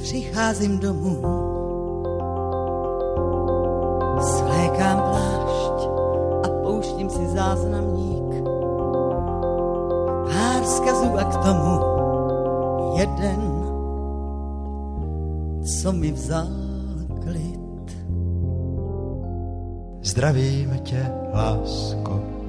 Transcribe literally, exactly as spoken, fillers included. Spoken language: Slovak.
Přicházím domů, svlékám plášť a pouštím si záznamník. Pár vzkazů a k tomu jeden, co mi vzal klid. Zdravím tě, lásko,